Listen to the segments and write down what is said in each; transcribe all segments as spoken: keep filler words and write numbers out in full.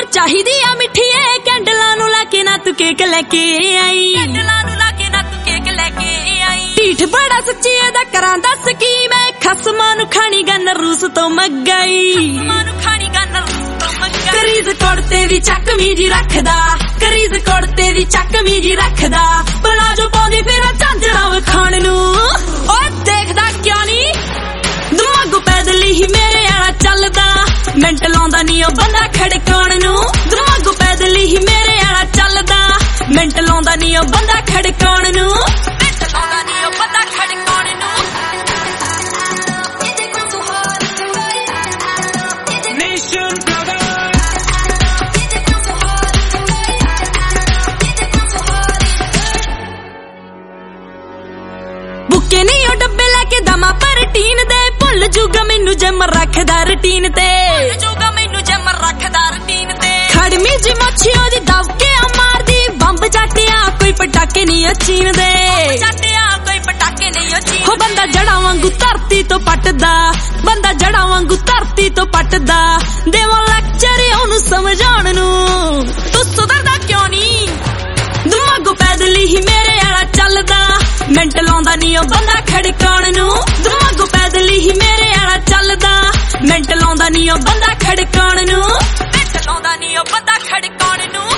चाहिदी आ मिठिए कैंडलां नूं लाके ना तू केक लेके आई कैंडलां नूं लाके ना तू केक लेके आई ढीठ बड़ा सच्ची एदा करां दस की मैं खसमां नूं खानी गन रूस तो मगाई खसमां नूं खानी गन रूस तो मगाई करीज कोड़ते दी चकमी जी रखदा करीज कोड़ते दी चकमी जी रखदा पलाजो पाउंदी फिर झांजड़ा वखाण नूं ओ देखदा क्यों नी दिमागो पैदल ही मेरे आला चलदा मिंट लाउंदा नी ओ बंदा खड़काउण नूं दिमागो पैदल ही मेरे आला चलदा मिंट लाउंदा नी ओ बंदा खड़काउण नूं मिंट लाउंदा नी ओ बंदा खड़काउण नूं बुके नी ओ डब्बे लेके दमा पर टीन दे भुल जूगा मैनू जिम रखदा रूटीन ते भुल जूगा मैनू जिम रखदा रूटीन ते खड़मी जी मच्छी ओदी दबके आ मारदी बंब जाटिया कोई पटाके नहीं ओ चीन दे जाटिया कोई पटाके नहीं ओ चीन हो बंदा जड़ा वांगू धरती तो पटदा बंदा जड़ा वांगू धरती तो पटदा देवा लेक्चर ओनू समझाउण नूं तू सुधरदा क्यों नहीं दिमागो पैदल ही मेरे आला चलदा मिंट लाउंदा नी ओ बंदा खड़काउण नूं दिमागो पैदल ही मेरे आला चलदा मिंट लाउंदा नी ओ बंदा खड़काउण नूं मिंट लाउंदा नी ओ बंदा खड़काउण नूं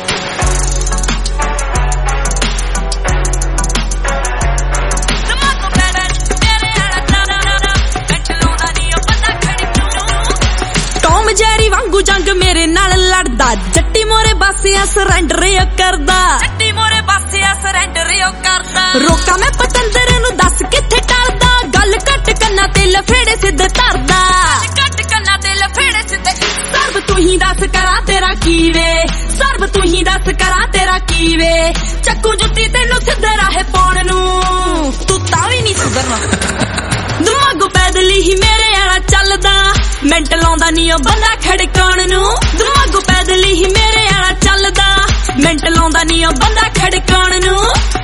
दिमागो पैदल मेरे आला चलदा मिंट लाउंदा नी ओ बंदा खड़काउण टॉम जैरी वांगू जंग मेरे नाल लड़दा जट्टी मोरे बासिया सरेंडर करदा जट्टी मोरे बासिया सरेंडर करदा रोका मैं पतंदर नूं दस किथे टलदा गल घट कन्ना ते लफेड़े सिद्ध धरदा घट कन्ना ते लफेड़े सिद्ध सर्व तू ही दस करा तेरा की वे सर्व तू ही दस करा तेरा की वे चक्कू जुत्ती तेनू सिद्धे राहे पाउण नूं तू तां वी नहीं सुधरना दिमागो पैदल ही मेरे आला चलदा मिंट लाउंदा नी ओ बंदा खड़काउण नूं दिमागो पैदल ही मेरे आला चलदा मिंट लाउंदा नी ओ बंदा खड़काउण नूं